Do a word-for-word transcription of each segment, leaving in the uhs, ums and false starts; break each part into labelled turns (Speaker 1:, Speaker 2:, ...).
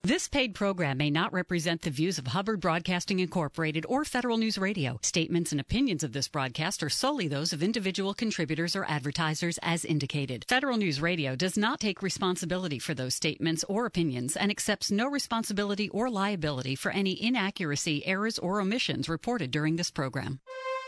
Speaker 1: This paid program may not represent the views of Hubbard Broadcasting Incorporated or Federal News Radio. Statements and opinions of this broadcast are solely those of individual contributors or advertisers as indicated. Federal News Radio does not take responsibility for those statements or opinions and accepts no responsibility or liability for any inaccuracy, errors, or omissions reported during this program.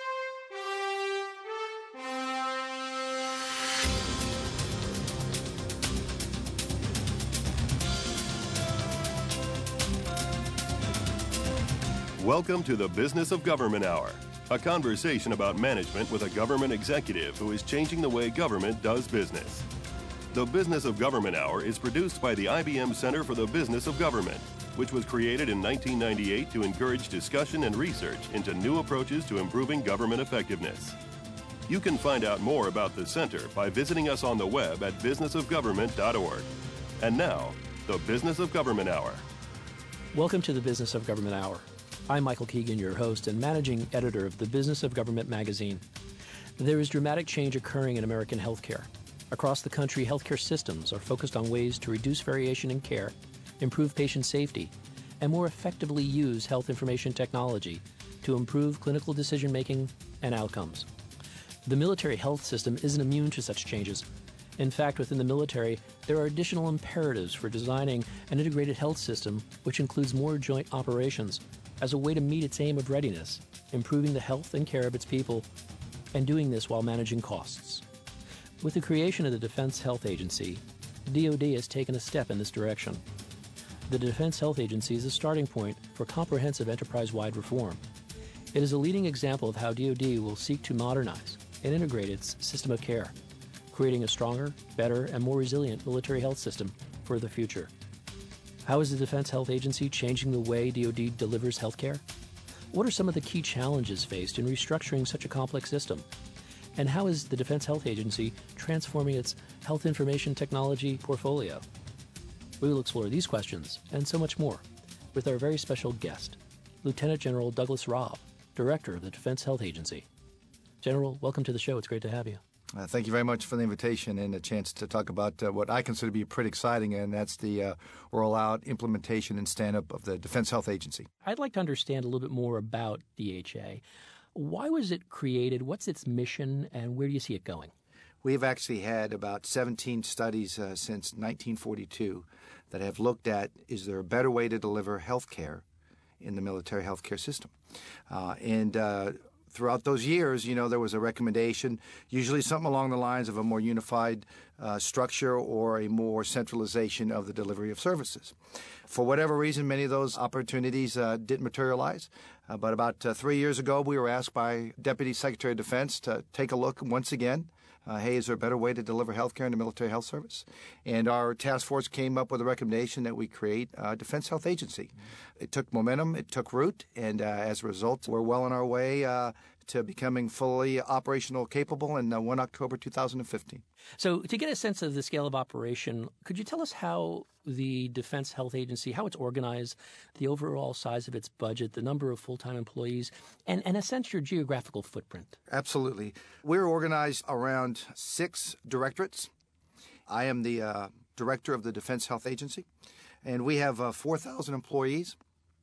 Speaker 2: Welcome to the Business of Government Hour, a conversation about management with a government executive who is changing the way government does business. The Business of Government Hour is produced by the I B M Center for the Business of Government, which was created in nineteen ninety-eight to encourage discussion and research into new approaches to improving government effectiveness. You can find out more about the center by visiting us on the web at business of government dot org. And now, the Business of Government Hour.
Speaker 3: Welcome to the Business of Government Hour. I'm Michael Keegan, your host and managing editor of the Business of Government magazine. There is dramatic change occurring in American healthcare. Across the country, healthcare systems are focused on ways to reduce variation in care, improve patient safety, and more effectively use health information technology to improve clinical decision-making and outcomes. The military health system isn't immune to such changes. In fact, within the military, there are additional imperatives for designing an integrated health system which includes more joint operations as a way to meet its aim of readiness, improving the health and care of its people, and doing this while managing costs. With the creation of the Defense Health Agency, D O D has taken a step in this direction. The Defense Health Agency is a starting point for comprehensive enterprise-wide reform. It is a leading example of how D O D will seek to modernize and integrate its system of care, creating a stronger, better, and more resilient military health system for the future. How is the Defense Health Agency changing the way D O D delivers health care? What are some of the key challenges faced in restructuring such a complex system? And how is the Defense Health Agency transforming its health information technology portfolio? We will explore these questions and so much more with our very special guest, Lieutenant General Douglas Raab, Director of the Defense Health Agency. General, welcome to the show. It's great to have you.
Speaker 4: Uh, thank you very much for the invitation and a chance to talk about uh, what I consider to be pretty exciting, and that's the uh, rollout, implementation, and stand-up of the Defense Health Agency.
Speaker 3: I'd like to understand a little bit more about D H A. Why was it created? What's its mission, and where do you see it going?
Speaker 4: We've actually had about seventeen studies uh, since nineteen forty-two that have looked at, is there a better way to deliver health care in the military healthcare system? Uh, and uh, throughout those years, you know, there was a recommendation, usually something along the lines of a more unified uh, structure or a more centralization of the delivery of services. For whatever reason, many of those opportunities uh, didn't materialize. Uh, but about uh, three years ago, we were asked by Deputy Secretary of Defense to take a look once again. Uh, hey, is there a better way to deliver health care in the military health service? And our task force came up with a recommendation that we create a Defense Health Agency. It took momentum, it took root, and uh, as a result, we're well on our way uh, to becoming fully operational capable in uh, the first of October two thousand fifteen.
Speaker 3: So to get a sense of the scale of operation, could you tell us how the Defense Health Agency, how it's organized, the overall size of its budget, the number of full-time employees, and, in a sense, your geographical footprint?
Speaker 4: Absolutely. We're organized around six directorates. I am the uh, director of the Defense Health Agency, and we have uh, four thousand employees.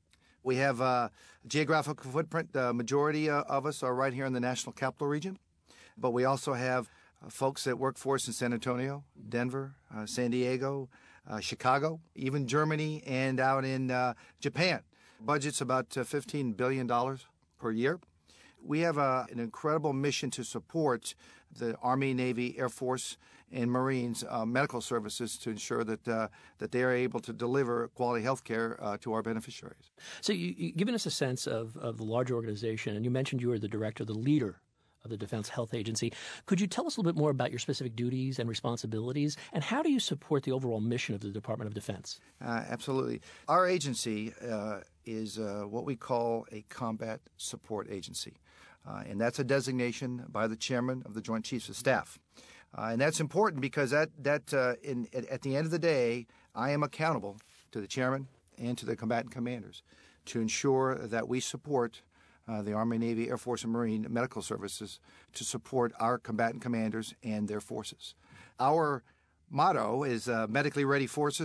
Speaker 4: We have a geographical footprint. The majority uh, of us are right here in the National Capital Region, but we also have uh, folks that work for us in San Antonio, Denver, uh, San Diego, uh, Chicago, even Germany, and out in uh, Japan. Budget's about uh, fifteen billion dollars per year. We have a, an incredible mission to support the Army, Navy, Air Force, and Marines uh, medical services to ensure that uh, that they are able to deliver quality health care uh, to our beneficiaries.
Speaker 3: So you, you've given us a sense of, of the larger organization, and you mentioned you were the director, the leader of the Defense Health Agency. Could you tell us a little bit more about your specific duties and responsibilities, and how do you support the overall mission of the Department of Defense?
Speaker 4: Uh, absolutely. Our agency uh, is uh, what we call a combat support agency, uh, and that's a designation by the chairman of the Joint Chiefs of Staff. Uh, and that's important because that, that uh, in, at, at the end of the day, I am accountable to the chairman and to the combatant commanders to ensure that we support Uh, the Army, Navy, Air Force, and Marine medical services to support our combatant commanders and their forces. Our motto is uh, medically ready forces,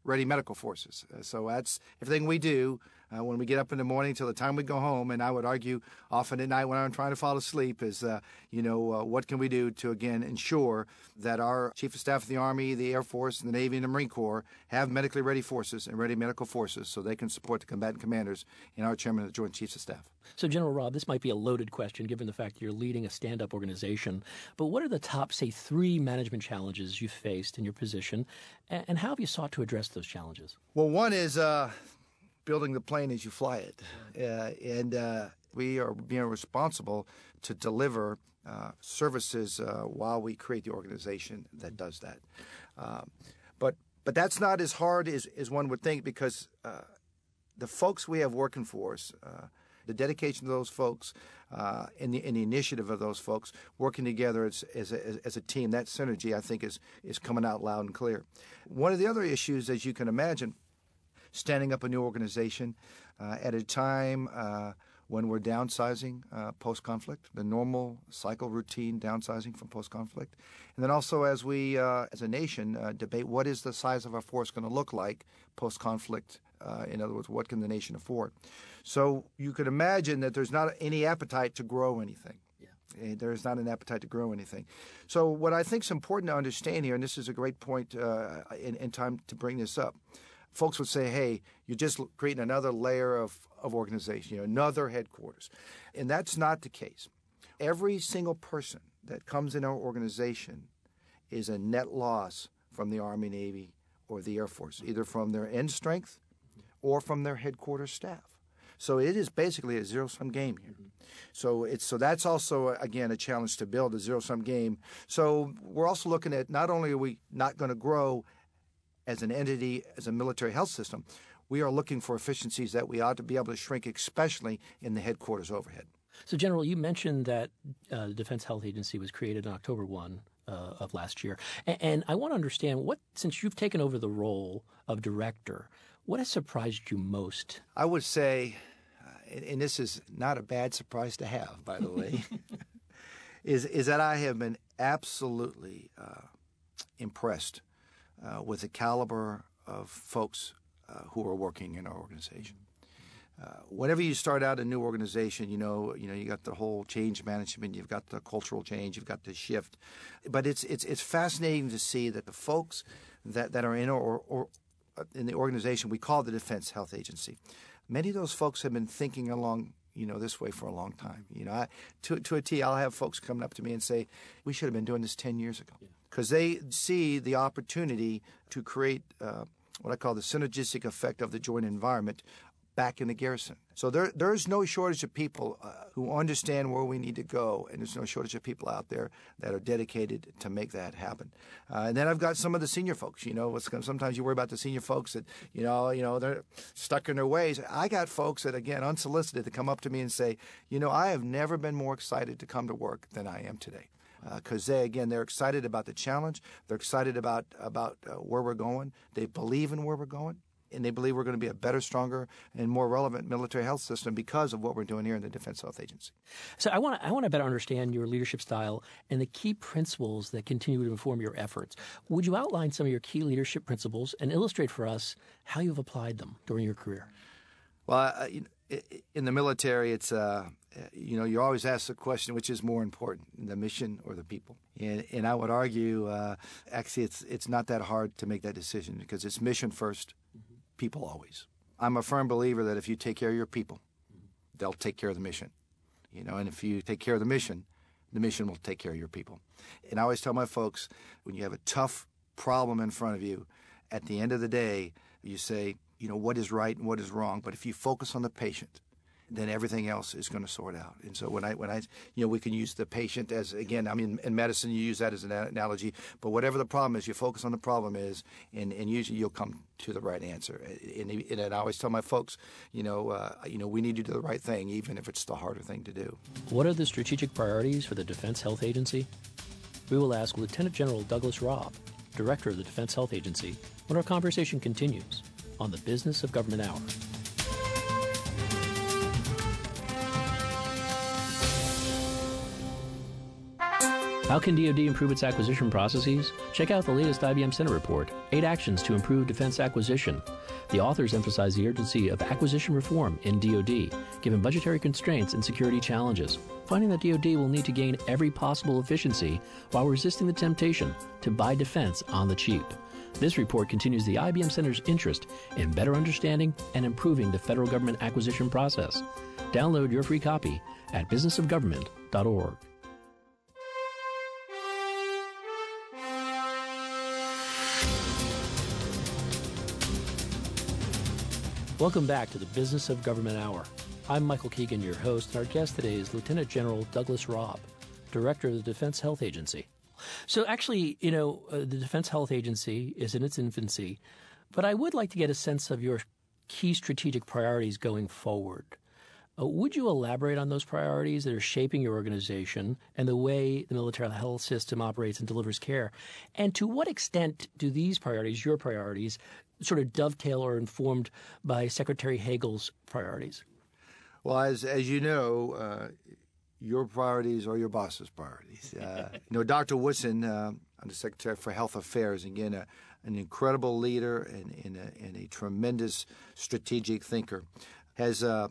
Speaker 4: ready medical forces. Uh, so that's everything we do uh, when we get up in the morning till the time we go home. And I would argue often at night when I'm trying to fall asleep is, uh, you know, uh, what can we do to, again, ensure that our Chief of Staff of the Army, the Air Force, and the Navy, and the Marine Corps have medically ready forces and ready medical forces so they can support the combatant commanders and our Chairman of the Joint Chiefs of Staff.
Speaker 3: So, General Robb, this might be a loaded question given the fact that you're leading a stand-up organization, but what are the top, say, three management challenges you've faced in your position, and how have you sought to address those challenges?
Speaker 4: Well, one is uh, building the plane as you fly it, uh, and uh, we are being responsible to deliver uh, services uh, while we create the organization that does that. Um, but but that's not as hard as, as one would think because uh, the folks we have working for us, uh, the dedication of those folks uh, and, the, and the initiative of those folks working together as, as, a, as a team, that synergy, I think, is, is coming out loud and clear. One of the other issues, as you can imagine, standing up a new organization uh, at a time uh, when we're downsizing uh, post-conflict, the normal cycle routine downsizing from post-conflict. And then also as we, uh, as a nation, uh, debate what is the size of our force going to look like post-conflict. Uh, in other words, what can the nation afford? So you could imagine that there's not any appetite to grow anything. Yeah. There is not an appetite to grow anything. So what I think is important to understand here, and this is a great point uh, in, in time to bring this up, folks would say, hey, you're just creating another layer of, of organization, you know, another headquarters. And that's not the case. Every single person that comes in our organization is a net loss from the Army, Navy, or the Air Force, either from their end strength or from their headquarters staff. So it is basically a zero-sum game here. Mm-hmm. So it's so that's also, again, a challenge to build a zero-sum game. So we're also looking at not only are we not going to grow as an entity, as a military health system, we are looking for efficiencies that we ought to be able to shrink, especially in the headquarters overhead.
Speaker 3: So, General, you mentioned that uh, the Defense Health Agency was created on October first uh, of last year. And, and I want to understand, what, since you've taken over the role of director, what has surprised you most?
Speaker 4: I would say, uh, and, and this is not a bad surprise to have, by the way, is, is that I have been absolutely uh, impressed uh, with the caliber of folks uh, who are working in our organization. Uh, whenever you start out a new organization, you know, you know, you got the whole change management, you've got the cultural change, you've got the shift, but it's it's it's fascinating to see that the folks that, that are in or, or in the organization we call the Defense Health Agency, many of those folks have been thinking along, you know, this way for a long time. You know, I, to to a T, I'll have folks coming up to me and say, we should have been doing this ten years ago, because yeah. they see the opportunity to create uh, what I call the synergistic effect of the joint environment back in the garrison. So there, there's no shortage of people uh, who understand where we need to go, and there's no shortage of people out there that are dedicated to make that happen. Uh, and then I've got some of the senior folks. You know, what's, sometimes you worry about the senior folks that, you know, you know, they're stuck in their ways. I got folks that, again, unsolicited, to come up to me and say, you know, I have never been more excited to come to work than I am today. Because uh, they, again, they're excited about the challenge. They're excited about, about uh, where we're going. They believe in where we're going. And they believe we're going to be a better, stronger, and more relevant military health system because of what we're doing here in the Defense Health Agency.
Speaker 3: So I want to I want to better understand your leadership style and the key principles that continue to inform your efforts. Would you outline some of your key leadership principles and illustrate for us how you've applied them during your career?
Speaker 4: Well, uh, in the military, it's uh, you know, you always ask the question, which is more important, the mission or the people? And, and I would argue, uh, actually, it's it's not that hard to make that decision, because it's mission first. People always. I'm a firm believer that if you take care of your people, they'll take care of the mission. You know, and if you take care of the mission, the mission will take care of your people. And I always tell my folks, when you have a tough problem in front of you, at the end of the day, you say, you know, what is right and what is wrong. But if you focus on the patient, then everything else is going to sort out. And so when I, when I, you know, we can use the patient as, again, I mean, in medicine, you use that as an analogy, but whatever the problem is, you focus on the problem is, and, and usually you'll come to the right answer. And, and, and I always tell my folks, you know, uh, you know, we need to do the right thing, even if it's the harder thing to do.
Speaker 3: What are the strategic priorities for the Defense Health Agency? We will ask Lieutenant General Douglas Robb, Director of the Defense Health Agency, when our conversation continues on the Business of Government Hour. How can D O D improve its acquisition processes? Check out the latest I B M Senate report, Eight Actions to Improve Defense Acquisition. The authors emphasize the urgency of acquisition reform in D O D, given budgetary constraints and security challenges, finding that D O D will need to gain every possible efficiency while resisting the temptation to buy defense on the cheap. This report continues the I B M Center's interest in better understanding and improving the federal government acquisition process. Download your free copy at business of government dot org. Welcome back to the Business of Government Hour. I'm Michael Keegan, your host, and our guest today is Lieutenant General Douglas Robb, Director of the Defense Health Agency. So actually, you know, uh, the Defense Health Agency is in its infancy, but I would like to get a sense of your key strategic priorities going forward. Uh, would you elaborate on those priorities that are shaping your organization and the way the military health system operates and delivers care? And to what extent do these priorities, your priorities, sort of dovetail or informed by Secretary Hagel's priorities?
Speaker 4: Well, as as you know, uh, your priorities are your boss's priorities. Uh, you know, Doctor Woodson, uh, Undersecretary for Health Affairs, again, a, an incredible leader and, and, a, and a tremendous strategic thinker, has uh,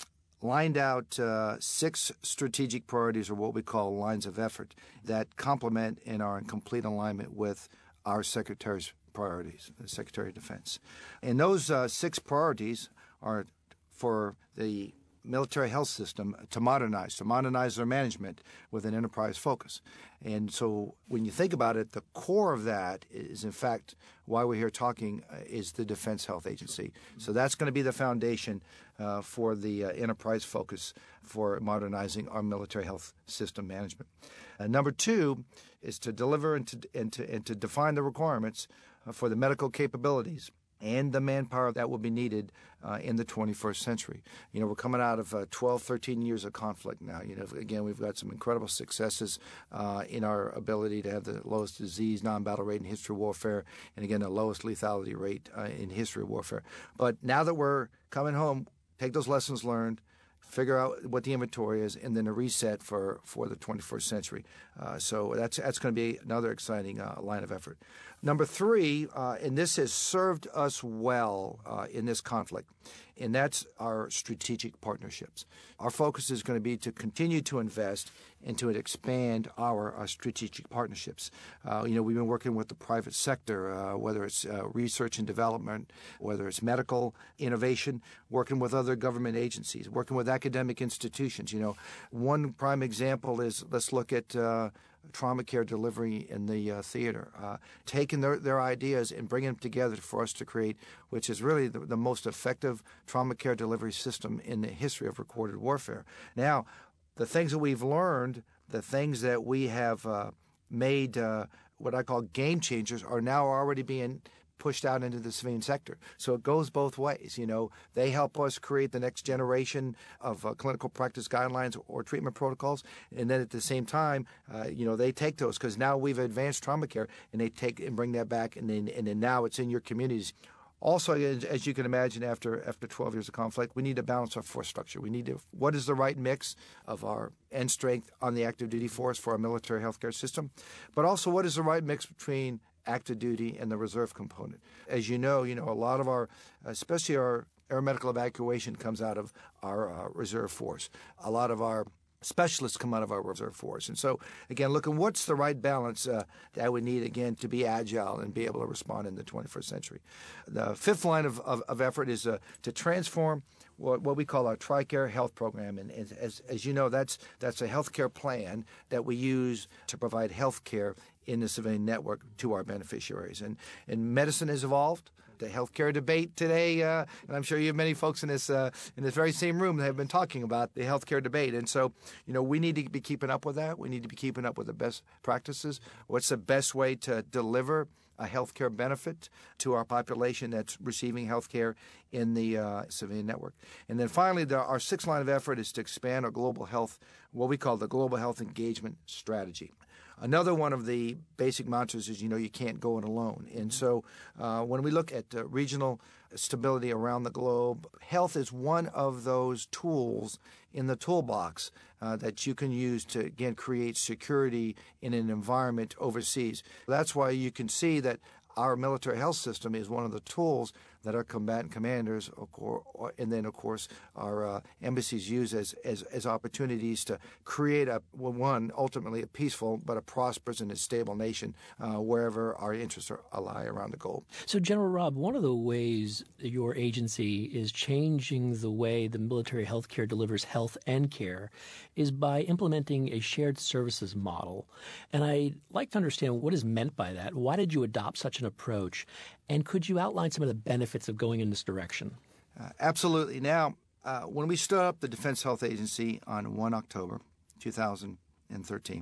Speaker 4: lined out uh, six strategic priorities, or what we call lines of effort, that complement and are in complete alignment with our Secretary's priorities, the Secretary of Defense. And those uh, six priorities are for the military health system to modernize, to modernize their management with an enterprise focus. And so when you think about it, the core of that is, in fact, why we're here talking uh, is the Defense Health Agency. So that's going to be the foundation uh, for the uh, enterprise focus for modernizing our military health system management. Uh, number two is to deliver and to, and to, and to define the requirements uh, for the medical capabilities and the manpower that will be needed uh, in the twenty-first century. You know, we're coming out of uh, twelve, thirteen years of conflict now. You know, again, we've got some incredible successes uh, in our ability to have the lowest disease non-battle rate in history of warfare, and again, the lowest lethality rate uh, in history of warfare. But now that we're coming home, take those lessons learned, figure out what the inventory is, and then a reset for, for the twenty-first century. Uh, so that's that's going to be another exciting uh, line of effort. Number three, uh, and this has served us well uh, in this conflict, and that's our strategic partnerships. Our focus is going to be to continue to invest and to expand our, our strategic partnerships. Uh, you know, we've been working with the private sector, uh, whether it's uh, research and development, whether it's medical innovation, working with other government agencies, working with academic institutions. You know, one prime example is, let's look at uh, trauma care delivery in the uh, theater, uh, taking their, their ideas and bringing them together for us to create, which is really the, the most effective trauma care delivery system in the history of recorded warfare. Now, the things that we've learned, the things that we have uh, made uh, what I call game changers are now already being pushed out into the civilian sector. So it goes both ways. You know, they help us create the next generation of uh, clinical practice guidelines or treatment protocols, and then at the same time, uh, you know, they take those because now we've advanced trauma care, and they take and bring that back, and then and then now it's in your communities. Also, as you can imagine, after after twelve years of conflict, we need to balance our force structure. We need to, what is the right mix of our end strength on the active duty force for our military healthcare system, but also what is the right mix between active duty and the reserve component. As you know, you know, a lot of our, especially our air medical evacuation comes out of our uh, reserve force. A lot of our specialists come out of our reserve force. And so, again, looking what's the right balance uh, that we need, again, to be agile and be able to respond in the twenty-first century. The fifth line of, of, of effort is uh, to transform what, what we call our TRICARE health program. And as, as you know, that's, that's a healthcare plan that we use to provide health care in the civilian network to our beneficiaries. And, and medicine has evolved. The healthcare debate today, uh, and I'm sure you have many folks in this uh, in this very same room that have been talking about the healthcare debate. And so, you know, we need to be keeping up with that. We need to be keeping up with the best practices. What's the best way to deliver a healthcare benefit to our population that's receiving healthcare in the uh, civilian network? And then finally, the, our sixth line of effort is to expand our global health, what we call the global health engagement strategy. Another one of the basic mantras is, you know, you can't go it alone. And so uh, when we look at uh, regional stability around the globe. Health is one of those tools in the toolbox uh, that you can use to, again, create security in an environment overseas. That's why you can see that our military health system is one of the tools that our combatant commanders, and then, of course, our uh, embassies use as, as, as opportunities to create, a one, ultimately a peaceful but a prosperous and a stable nation uh, wherever our interests are, lie around the globe.
Speaker 3: So, General Robb, one of the ways your agency is changing the way the military health care delivers health and care is by implementing a shared services model. And I'd like to understand what is meant by that. Why did you adopt such an approach? And could you outline some of the benefits of going in this direction?
Speaker 4: Uh, absolutely. Now, uh, when we stood up the Defense Health Agency on the first of October two thousand thirteen,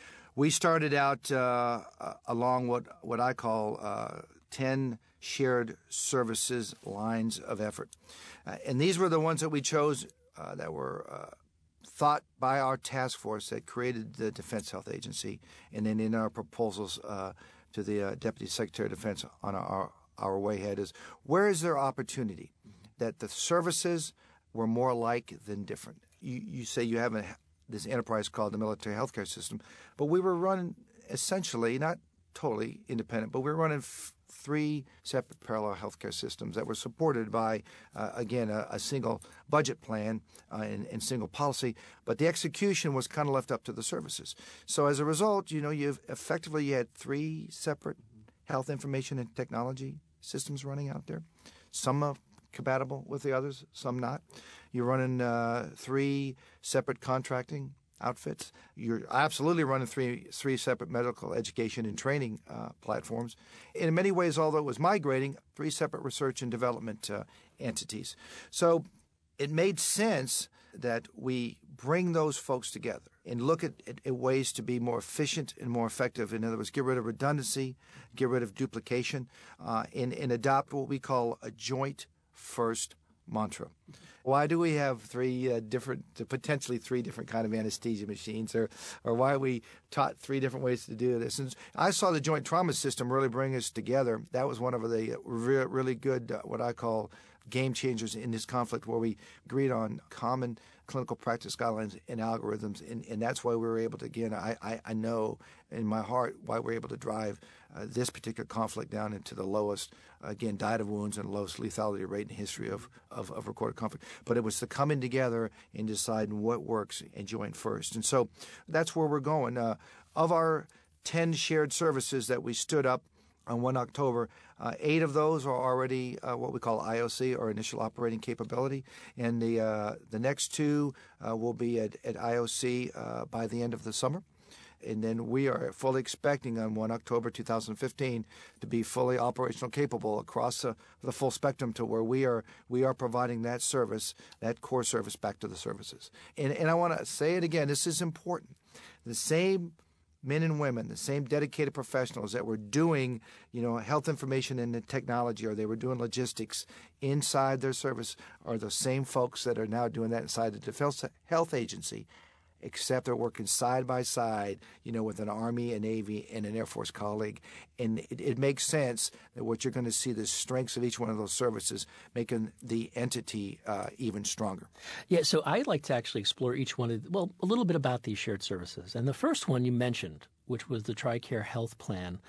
Speaker 4: we started out uh, uh, along what, what I call uh, ten shared services lines of effort. Uh, and these were the ones that we chose uh, that were uh, thought by our task force that created the Defense Health Agency, and then in our proposals uh, to the uh, Deputy Secretary of Defense on our, our way ahead is, where is there opportunity that the services were more alike than different? You, you say you have a, this enterprise called the military healthcare system, but we were running essentially, not totally independent, but we were running f- three separate parallel healthcare systems that were supported by, uh, again, a, a single budget plan uh, and, and single policy, but the execution was kind of left up to the services. So as a result, you know, you've effectively you had three separate health information and technology systems running out there. Some are compatible with the others, some not. You're running uh, three separate contracting outfits. You're absolutely running three three separate medical education and training uh, platforms. In many ways, although it was migrating, three separate research and development uh, entities. So it made sense that we bring those folks together and look at, at, at ways to be more efficient and more effective. In other words, get rid of redundancy, get rid of duplication, uh, and, and adopt what we call a joint first mantra. Why do we have three uh, different, potentially three different kind of anesthesia machines, or, or why are we taught three different ways to do this? And I saw the joint trauma system really bring us together. That was one of the re- really good, uh, what I call game changers in this conflict, where we agreed on common clinical practice guidelines and algorithms, and, and that's why we were able to, again, I, I, I know in my heart why we're able to drive uh, this particular conflict down into the lowest, again, diet of wounds and lowest lethality rate in the history of, of, of recorded conflict. But it was the coming together and deciding what works and join first. And so that's where we're going. Uh, of our ten shared services that we stood up on the first of October, uh, eight of those are already uh, what we call I O C, or initial operating capability, and the uh, the next two uh, will be at, at I O C uh, by the end of the summer. And then we are fully expecting on the first of October two thousand fifteen to be fully operational capable across the, the full spectrum, to where we are we are providing that service, that core service, back to the services. And, and I want to say it again, this is important. The same men and women, the same dedicated professionals that were doing, you know, health information and technology, or they were doing logistics inside their service, are the same folks that are now doing that inside the Defense Health Agency, except they're working side by side, you know, with an Army, a Navy, and an Air Force colleague. And it, it makes sense that what you're going to see, the strengths of each one of those services, making the entity uh, even stronger.
Speaker 3: Yeah, so I'd like to actually explore each one of, well, a little bit about these shared services. And the first one you mentioned, which was the TRICARE Health Plan.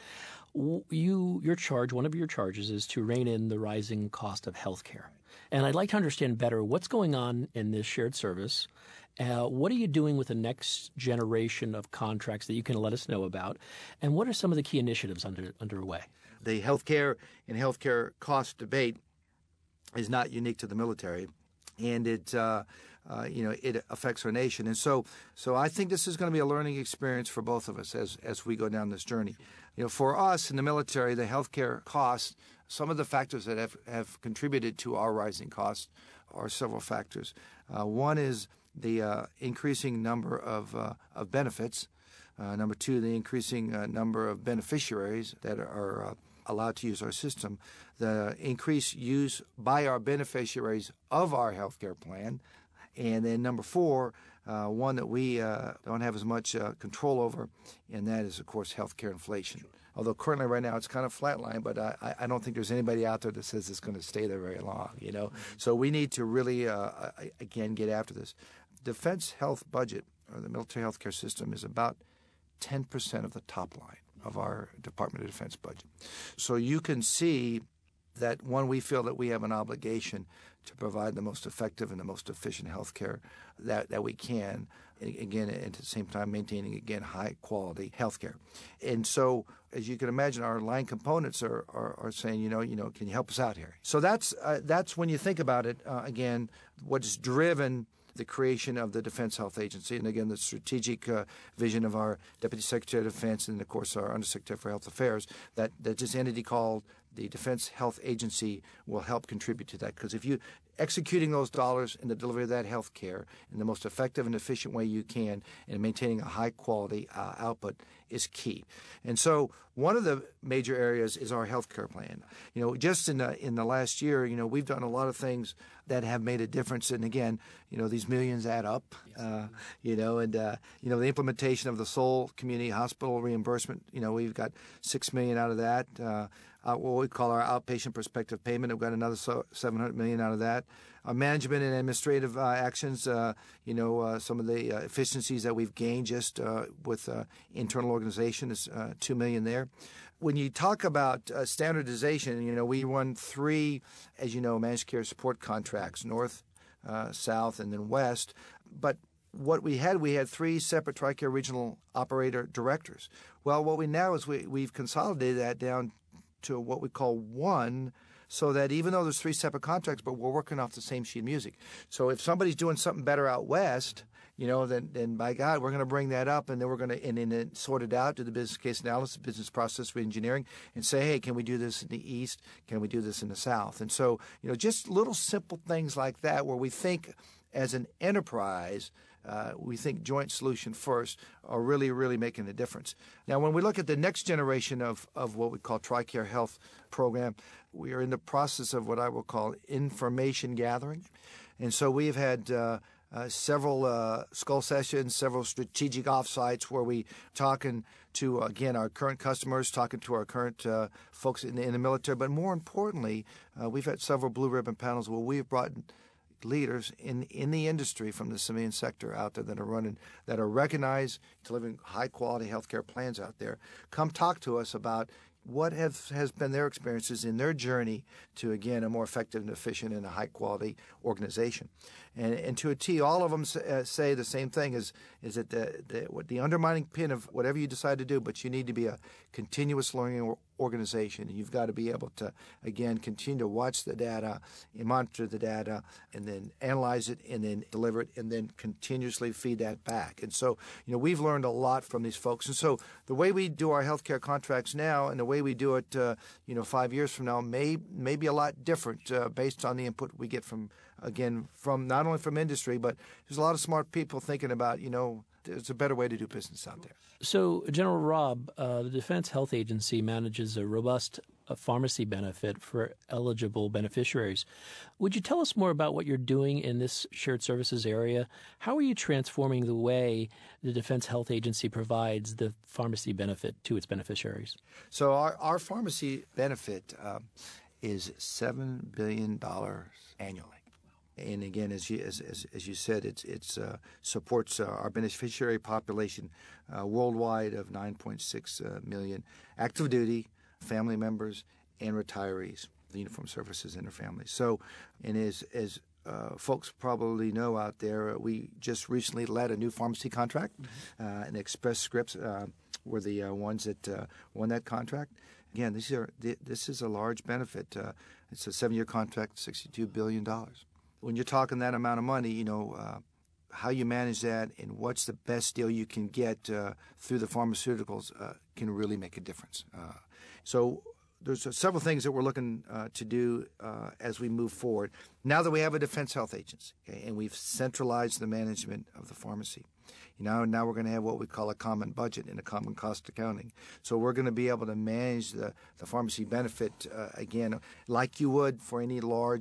Speaker 3: You, your charge, one of your charges is to rein in the rising cost of health care. And I'd like to understand better what's going on in this shared service. Uh, what are you doing with the next generation of contracts that you can let us know about? And what are some of the key initiatives under, underway?
Speaker 4: The healthcare and healthcare cost debate is not unique to the military, and it uh, uh, you know it affects our nation. And so, so I think this is going to be a learning experience for both of us as as we go down this journey. You know, for us in the military, the healthcare costs, some of the factors that have, have contributed to our rising costs are several factors. Uh, one is the uh, increasing number of uh, of benefits. Uh, number two, the increasing uh, number of beneficiaries that are uh, allowed to use our system. The increased use by our beneficiaries of our healthcare plan. And then number four, uh, one that we uh, don't have as much uh, control over, and that is, of course, healthcare inflation. Although currently right now it's kind of flatlined, but I, I don't think there's anybody out there that says it's going to stay there very long, you know. Mm-hmm. So we need to really, uh, again, get after this. Defense health budget, or the military health care system, is about ten percent of the top line of our Department of Defense budget. So you can see that, one, we feel that we have an obligation to provide the most effective and the most efficient health care that, that we can, again, and at the same time maintaining, again, high-quality health care. And so, as you can imagine, our line components are, are, are saying, you know, you know, can you help us out here? So that's, uh, that's when you think about it, uh, again, what's driven the creation of the Defense Health Agency, and again, the strategic uh, vision of our Deputy Secretary of Defense and, of course, our Undersecretary for Health Affairs, that, that this entity called the Defense Health Agency will help contribute to that. Because if you executing those dollars in the delivery of that health care in the most effective and efficient way you can, and maintaining a high-quality uh, output is key. And so one of the major areas is our health care plan. You know, just in the, in the last year, you know, we've done a lot of things that have made a difference. And again, you know, these millions add up, uh, you know, and, uh, you know, the implementation of the Seoul Community Hospital reimbursement, you know, we've got six million dollars out of that. Uh, Uh, what we call our outpatient prospective payment. We've got another so seven hundred million dollars out of that. Our management and administrative uh, actions, uh, you know, uh, some of the uh, efficiencies that we've gained just uh, with uh, internal organization is uh, two million dollars there. When you talk about uh, standardization, you know, we run three, as you know, managed care support contracts, north, uh, south, and then west. But what we had, we had three separate TRICARE regional operator directors. Well, what we now is we, we've consolidated that down to what we call one, so that even though there's three separate contracts, but we're working off the same sheet of music. So if somebody's doing something better out west, you know, then, then by God, we're going to bring that up, and then we're going to and, and then sort it out, do the business case analysis, business process reengineering, and say, hey, can we do this in the east? Can we do this in the south? And so, you know, just little simple things like that where we think as an enterprise, Uh, we think joint solution first are really, really making a difference. Now, when we look at the next generation of, of what we call TRICARE Health Program, we are in the process of what I will call information gathering. And so we have had uh, uh, several uh, skull sessions, several strategic offsites where we talking to, again, our current customers, talking to our current uh, folks in the, in the military. But more importantly, uh, we've had several blue ribbon panels where we've brought leaders in in the industry from the civilian sector out there that are running, that are recognized, delivering high-quality healthcare plans out there. Come talk to us about what have, has been their experiences in their journey to, again, a more effective and efficient and a high-quality organization. And, and to a T, all of them uh, say the same thing, is, is that the, the, the undermining pin of whatever you decide to do, but you need to be a continuous learning organization. And you've got to be able to, again, continue to watch the data and monitor the data and then analyze it and then deliver it and then continuously feed that back. And so, you know, we've learned a lot from these folks. And so the way we do our healthcare contracts now and the way we do it, uh, you know, five years from now may, may be a lot different uh, based on the input we get from, again, from not only from industry, but there's a lot of smart people thinking about, you know, there's a better way to do business out there.
Speaker 3: So, General Robb, uh, the Defense Health Agency manages a robust uh, pharmacy benefit for eligible beneficiaries. Would you tell us more about what you're doing in this shared services area? How are you transforming the way the Defense Health Agency provides the pharmacy benefit to its beneficiaries?
Speaker 4: So our, our pharmacy benefit uh, is seven billion dollars annually. And again, as you, as, as, as you said, it's it's uh, supports uh, our beneficiary population uh, worldwide of nine point six uh, million active duty, family members, and retirees, the uniformed services and their families. So, and as as uh, folks probably know out there, uh, we just recently led a new pharmacy contract, mm-hmm. uh, and Express Scripts uh, were the uh, ones that uh, won that contract. Again, these are this is a large benefit. Uh, it's a seven-year contract, sixty-two billion dollars. When you're talking that amount of money, you know, uh, how you manage that and what's the best deal you can get uh, through the pharmaceuticals uh, can really make a difference. Uh, so there's uh, several things that we're looking uh, to do uh, as we move forward. Now that we have a Defense Health Agency, okay, and we've centralized the management of the pharmacy, you know, now we're going to have what we call a common budget and a common cost accounting. So we're going to be able to manage the, the pharmacy benefit, uh, again, like you would for any large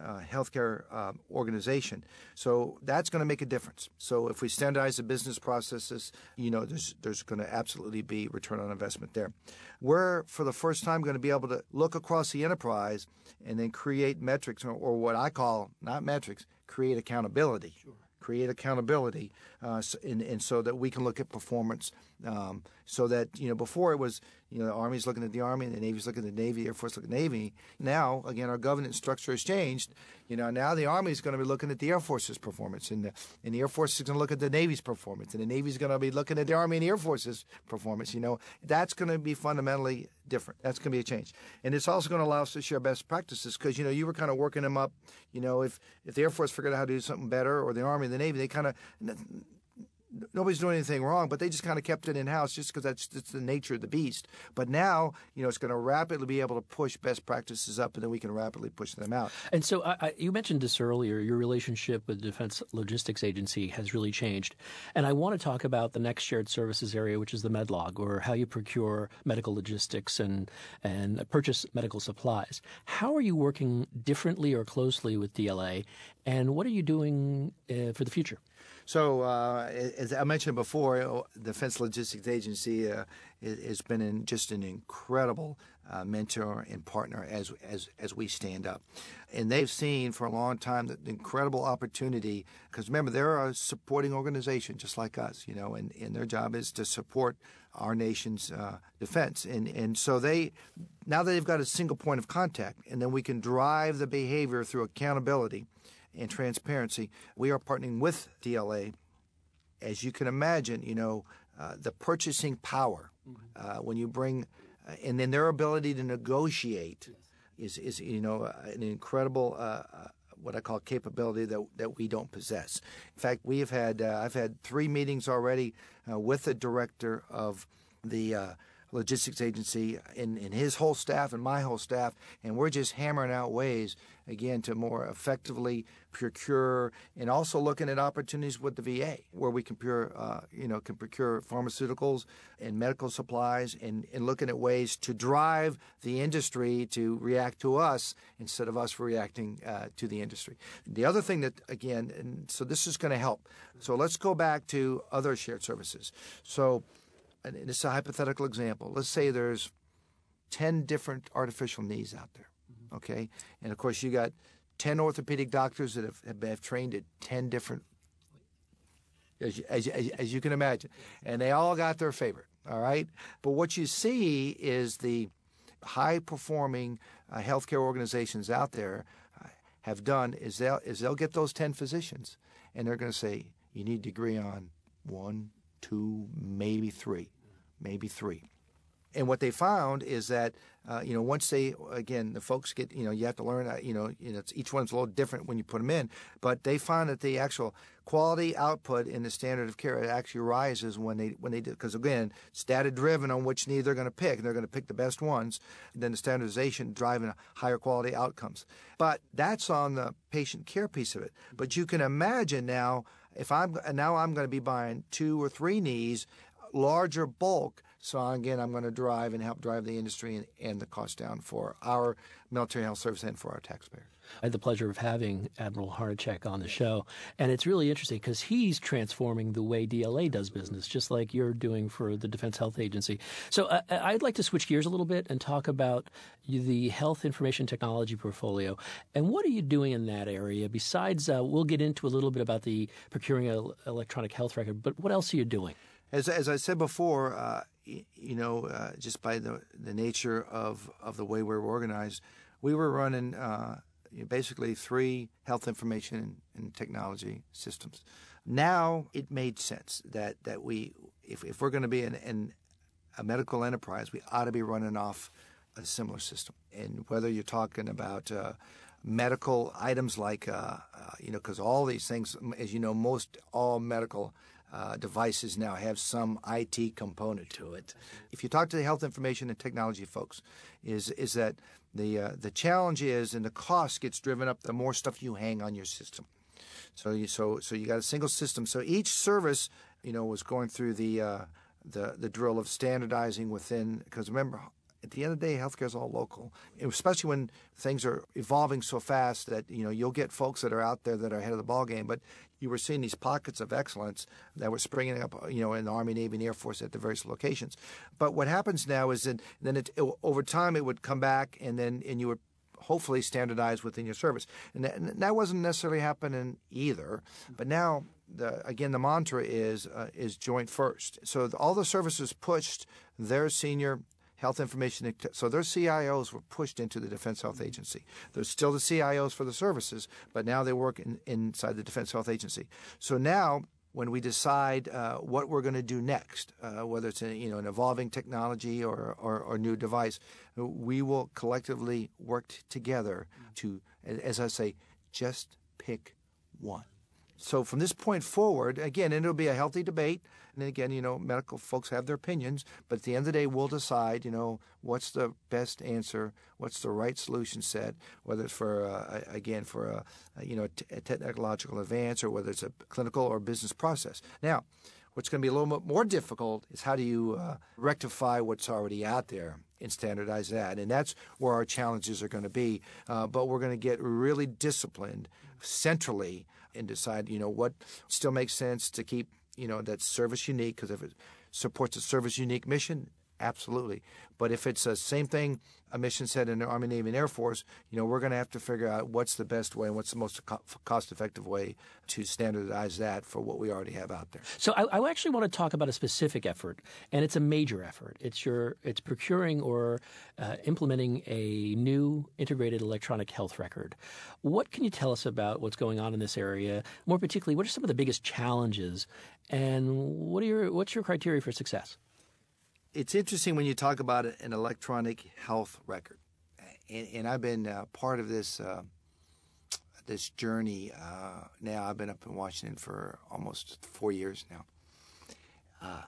Speaker 4: uh, healthcare uh, organization. So that's going to make a difference. So if we standardize the business processes, you know, there's there's going to absolutely be return on investment there. We're, for the first time, going to be able to look across the enterprise and then create metrics, or, or what I call, not metrics, create accountability. Sure. Create accountability, uh, and, and so that we can look at performance. Um, so that, you know, before it was, you know, the Army's looking at the Army, and the Navy's looking at the Navy, the Air Force looking at the Navy. Now, again, our governance structure has changed. You know, now the Army's going to be looking at the Air Force's performance, and the, and the Air Force is going to look at the Navy's performance, and the Navy's going to be looking at the Army and the Air Force's performance. You know, that's going to be fundamentally different. That's going to be a change. And it's also going to allow us to share best practices because, you know, you were kind of working them up. You know, if, if the Air Force figured out how to do something better, or the Army and the Navy, they kind of, nobody's doing anything wrong, but they just kind of kept it in-house just because that's, that's the nature of the beast. But now, you know, it's going to rapidly be able to push best practices up, and then we can rapidly push them out.
Speaker 3: And so I, I, you mentioned this earlier, your relationship with the Defense Logistics Agency has really changed. And I want to talk about the next shared services area, which is the MedLog, or how you procure medical logistics and, and purchase medical supplies. How are you working differently or closely with D L A, and what are you doing uh, for the future?
Speaker 4: So, uh, as I mentioned before, the Defense Logistics Agency uh, has been in just an incredible uh, mentor and partner as as as we stand up. And they've seen for a long time the incredible opportunity, because remember, they're a supporting organization just like us, you know, and, and their job is to support our nation's uh, defense. And, and so they, now that they've got a single point of contact, and then we can drive the behavior through accountability and transparency, we are partnering with D L A. As you can imagine, you know, uh, the purchasing power, uh, when you bring, uh, and then their ability to negotiate is, is you know, uh, an incredible, uh, uh, what I call capability that that we don't possess. In fact, we have had, uh, I've had three meetings already uh, with the director of the uh, logistics agency and, and his whole staff and my whole staff, and we're just hammering out ways, again, to more effectively procure, and also looking at opportunities with the V A where we can procure, uh, you know, can procure pharmaceuticals and medical supplies, and, and looking at ways to drive the industry to react to us instead of us reacting uh, to the industry. The other thing that, again, and so this is going to help. So let's go back to other shared services. So, and this is a hypothetical example. Let's say there's ten different artificial knees out there, okay? And, of course, you got ten orthopedic doctors that have, have, have trained at ten different, as you, as, as, as you can imagine. And they all got their favorite, all right? But what you see is the high-performing uh, healthcare organizations out there uh, have done is they'll, is they'll get those ten physicians, and they're going to say, you need to agree on one, two, maybe three, maybe three. And what they found is that, uh, you know, once they, again, the folks get, you know, you have to learn, uh, you know, you know it's, each one's a little different when you put them in, but they found that the actual quality output in the standard of care actually rises when they, when they do, because again, it's data driven on which knee they're going to pick, and they're going to pick the best ones, and then the standardization driving higher quality outcomes. But that's on the patient care piece of it. But you can imagine now, if I'm now I'm going to be buying two or three knees, larger bulk. So again, I'm going to drive and help drive the industry and, and the cost down for our military health service and for our taxpayers.
Speaker 3: I had the pleasure of having Admiral Hornacek on the show, and it's really interesting because he's transforming the way D L A does business, just like you're doing for the Defense Health Agency. So uh, I'd like to switch gears a little bit and talk about the health information technology portfolio. And what are you doing in that area besides, uh, we'll get into a little bit about the procuring an electronic health record, but what else are you doing?
Speaker 4: As, as I said before, uh, you know, uh, just by the, the nature of, of the way we're organized, we were running uh, basically three health information and technology systems. Now it made sense that, that we, if, if we're going to be in, in a medical enterprise, we ought to be running off a similar system. And whether you're talking about uh, medical items like, uh, uh, you know, because all these things, as you know, most all medical Uh, devices now have some I T component to it. If you talk to the health information and technology folks, is is that the uh, the challenge is, and the cost gets driven up the more stuff you hang on your system. So you so so you got a single system. So each service, you know, was going through the uh, the the drill of standardizing within. Because remember, At the end of the day, healthcare is all local, especially when things are evolving so fast that, you know, you'll get folks that are out there that are ahead of the ballgame. But you were seeing these pockets of excellence that were springing up, you know, in the Army, Navy, and Air Force at the various locations. But what happens now is that then it, it, over time it would come back, and then and you would hopefully standardize within your service. And that, and that wasn't necessarily happening either. But now, the, again, the mantra is uh, is joint first. So the, all the services pushed their senior health information. So their C I Os were pushed into the Defense Health Agency. There's still the C I Os for the services, but now they work in, inside the Defense Health Agency. So now, when we decide uh, what we're going to do next, uh, whether it's a, you know an evolving technology or, or or new device, we will collectively work t- together to, as I say, just pick one. So from this point forward, again, and it'll be a healthy debate. And then again, you know, medical folks have their opinions, but at the end of the day, we'll decide, you know, what's the best answer, what's the right solution set, whether it's for, uh, again, for a, a you know, t- a technological advance or whether it's a clinical or business process. Now, what's going to be a little bit more difficult is how do you uh, rectify what's already out there and standardize that. And that's where our challenges are going to be. Uh, but we're going to get really disciplined centrally and decide, you know, what still makes sense to keep, you know, that service unique, because if it supports a service unique mission, absolutely. But if it's the same thing, a mission set in the Army, Navy, and Air Force, you know, we're going to have to figure out what's the best way and what's the most co- cost-effective way to standardize that for what we already have out there.
Speaker 3: So I, I actually want to talk about a specific effort, and it's a major effort. It's your it's procuring or uh, implementing a new integrated electronic health record. What can you tell us about what's going on in this area? More particularly, what are some of the biggest challenges, and what are your what's your criteria for success?
Speaker 4: It's interesting when you talk about an electronic health record, and, and I've been uh, part of this uh, this journey uh, now. I've been up in Washington for almost four years now. Uh,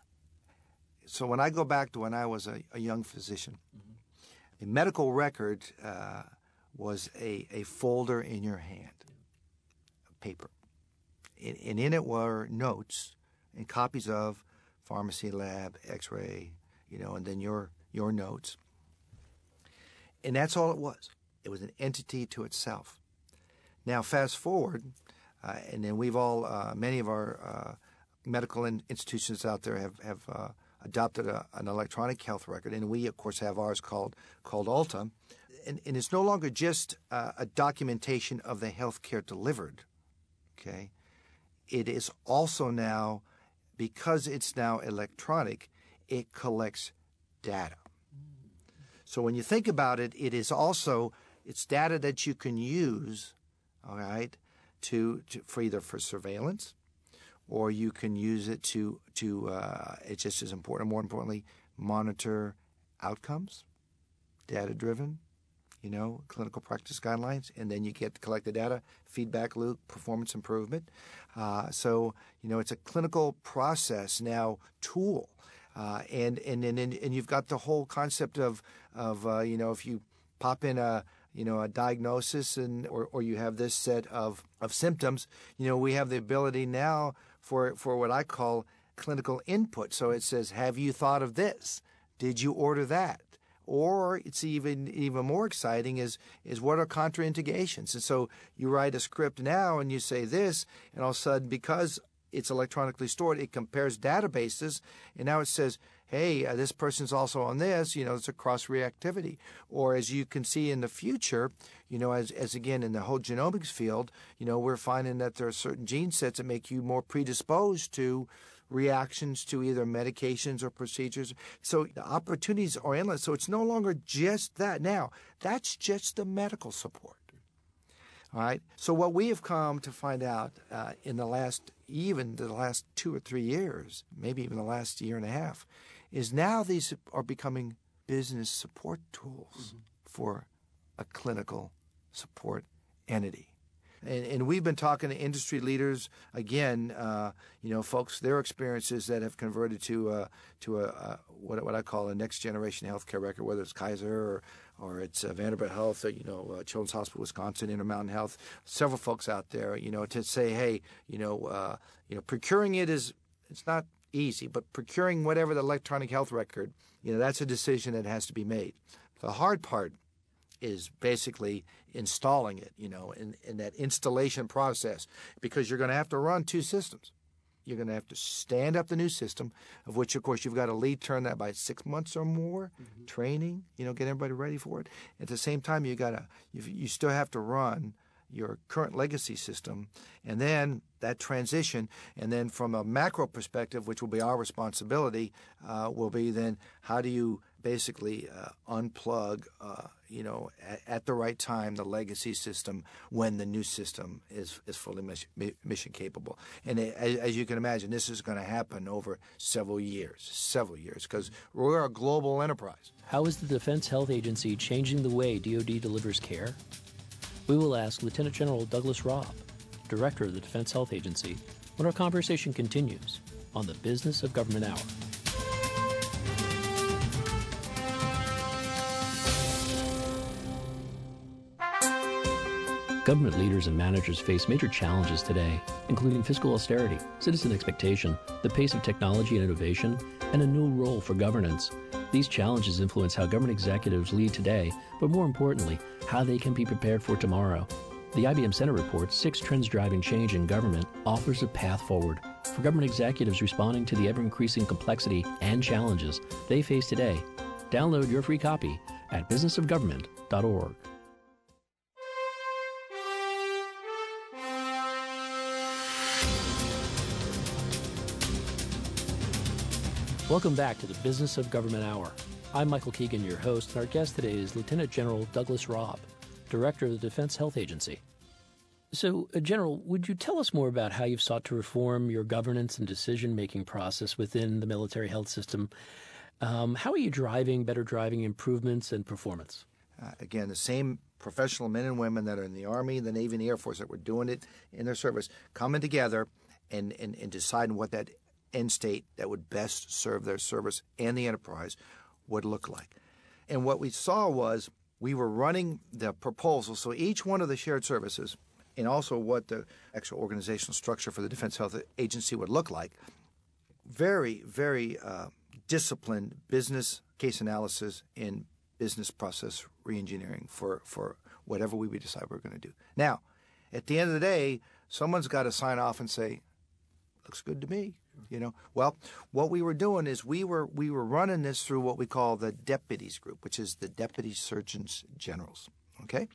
Speaker 4: so when I go back to when I was a, a young physician, mm-hmm. a medical record uh, was a, a folder in your hand, paper, and, and in it were notes and copies of pharmacy, lab, X-ray, you know, and then your your notes. And that's all it was. It was an entity to itself. Now, fast forward, uh, and then we've all, uh, many of our uh, medical in- institutions out there have, have uh, adopted a, an electronic health record, and we, of course, have ours called called Ulta. And, and it's no longer just uh, a documentation of the health care delivered, okay? It is also now, because it's now electronic, it collects data. So when you think about it, it is also, it's data that you can use, all right, to, to for either for surveillance, or you can use it to, to uh, it's just as important, more importantly, monitor outcomes, data-driven, you know, clinical practice guidelines, and then you get to collect the data, feedback loop, performance improvement. Uh, so, you know, it's a clinical process now tool. Uh, and, and, and, and you've got the whole concept of, of uh, you know, if you pop in a, you know, a diagnosis and or, or you have this set of, of symptoms, you know, we have the ability now for, for what I call clinical input. So it says, have you thought of this? Did you order that? Or it's even even more exciting is is what are contraindications? And so you write a script now and you say this, and all of a sudden, because it's electronically stored, it compares databases, and now it says, hey, uh, this person's also on this, you know, it's a cross-reactivity. Or as you can see in the future, you know, as, as again in the whole genomics field, you know, we're finding that there are certain gene sets that make you more predisposed to reactions to either medications or procedures. So the opportunities are endless. So it's no longer just that. Now, that's just the medical support. All right. So what we have come to find out uh, in the last, even the last two or three years, maybe even the last year and a half, is now these are becoming business support tools mm-hmm. for a clinical support entity. And, and we've been talking to industry leaders, again, uh, you know, folks, their experiences that have converted to uh, to a, a what, what I call a next generation healthcare record, whether it's Kaiser or or it's uh, Vanderbilt Health, or, you know, uh, Children's Hospital Wisconsin, Intermountain Health, several folks out there, you know, to say, hey, you know, uh, you know, procuring it is, it's not easy. But procuring whatever the electronic health record, you know, that's a decision that has to be made. The hard part is basically installing it, you know, in, in that installation process, because you're going to have to run two systems. You're going to have to stand up the new system, of which, of course, you've got to lead turn that by six months or more, mm-hmm. training, you know, get everybody ready for it. At the same time, you got to, you, you still have to run your current legacy system, and then that transition, and then from a macro perspective, which will be our responsibility, uh, will be then how do you basically uh, unplug, uh, you know, at, at the right time the legacy system when the new system is is fully mission, mission capable. And it, as, as you can imagine, this is going to happen over several years, several years, because we're a global enterprise.
Speaker 3: How is the Defense Health Agency changing the way D O D delivers care? We will ask Lieutenant General Douglas Robb, Director of the Defense Health Agency, when our conversation continues on the Business of Government Hour. Government leaders and managers face major challenges today, including fiscal austerity, citizen expectation, the pace of technology and innovation, and a new role for governance. These challenges influence how government executives lead today, but more importantly, how they can be prepared for tomorrow. The I B M Center report, Six Trends Driving Change in Government, offers a path forward for government executives responding to the ever-increasing complexity and challenges they face today. Download your free copy at business of government dot org. Welcome back to the Business of Government Hour. I'm Michael Keegan, your host, and our guest today is Lieutenant General Douglas Robb, Director of the Defense Health Agency. So, uh, General, would you tell us more about how you've sought to reform your governance and decision-making process within the military health system? Um, how are you driving better driving improvements and performance?
Speaker 4: Uh, again, the same professional men and women that are in the Army, the Navy, and the Air Force that were doing it in their service, coming together and, and, and deciding what that end state that would best serve their service and the enterprise would look like. And what we saw was we were running the proposal, so each one of the shared services and also what the actual organizational structure for the Defense Health Agency would look like, very, very uh, disciplined business case analysis and business process reengineering for, for whatever we would decide we're going to do. Now, at the end of the day, someone's got to sign off and say, looks good to me. You know, well, what we were doing is we were we were running this through what we call the deputies group, which is the deputy surgeons generals. Okay,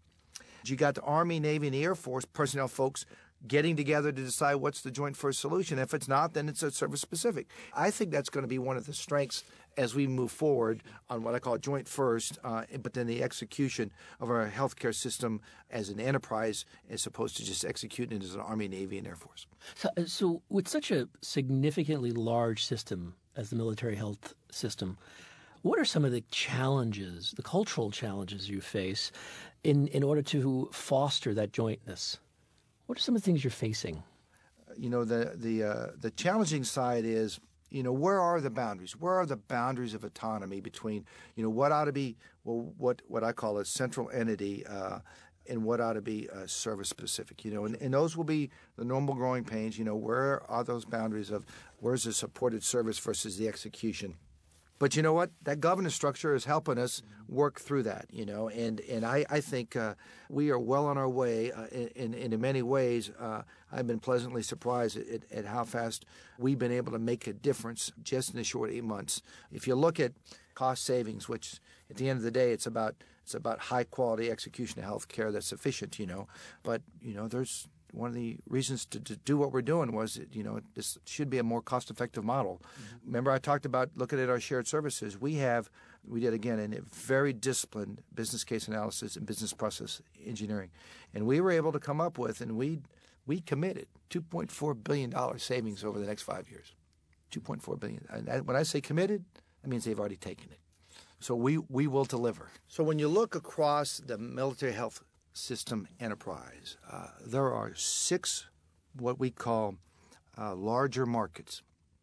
Speaker 4: you got the Army, Navy, and the Air Force personnel folks getting together to decide what's the joint first solution. If it's not, then it's a service specific. I think that's going to be one of the strengths as we move forward on what I call joint first, uh, but then the execution of our healthcare system as an enterprise as opposed to just executing it as an Army, Navy, and Air Force.
Speaker 3: So, so with such a significantly large system as the military health system, what are some of the challenges, the cultural challenges you face in, in order to foster that jointness? What are some of the things you're facing?
Speaker 4: You know, the the uh, the challenging side is, you know, where are the boundaries? Where are the boundaries of autonomy between, you know, what ought to be, well, what what I call a central entity uh, and what ought to be uh, service specific? You know, and, and those will be the normal growing pains. You know, where are those boundaries of where's the supported service versus the execution? But you know what? That governance structure is helping us work through that, you know, and, and I, I think uh, we are well on our way uh, in, in, in many ways. Uh, I've been pleasantly surprised at, at how fast we've been able to make a difference just in a short eight months. If you look at cost savings, which at the end of the day, it's about it's about high quality execution of health care that's efficient, you know, but, you know, there's one of the reasons to, to do what we're doing was, you know, this should be a more cost-effective model. Mm-hmm. Remember, I talked about looking at our shared services. We have, we did again, a very disciplined business case analysis and business process engineering, and we were able to come up with, and we we committed two point four billion dollars savings over the next five years. two point four billion dollars. And when I say committed, that means they've already taken it. So we we will deliver. So when you look across the military health system enterprise, uh, there are six what we call uh, larger markets